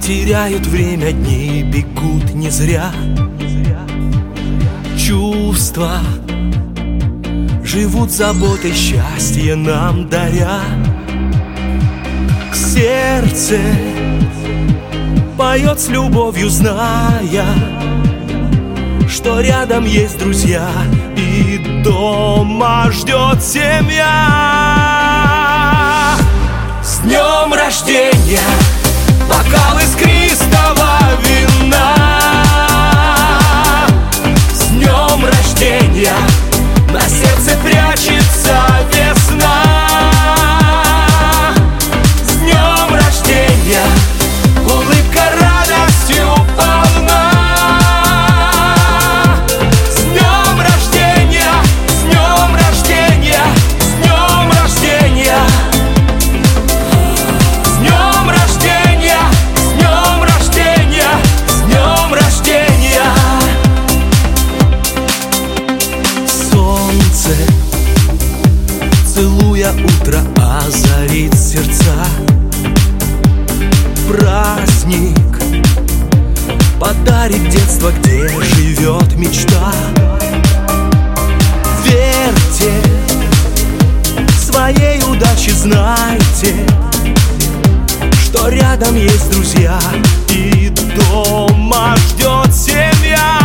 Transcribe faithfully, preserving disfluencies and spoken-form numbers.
теряют время, дни бегут не зря. Чувства живут заботой, счастье нам даря. Сердце поет с любовью, зная, что рядом есть друзья и дома ждет семья. С днем рождения! Бокал искристого вина. С днем рождения! На сердце прячется весна. С днем рождения! Улыбка радостью полна. С днем рождения! С днем рождения! С днем рождения! С днем рождения! С днем рождения! С днем рождения! Солнце, целуя утро, озарит сердца. Праздник подарит детство, где живет мечта. Верьте своей удаче, знайте, что рядом есть друзья и дома ждет семья.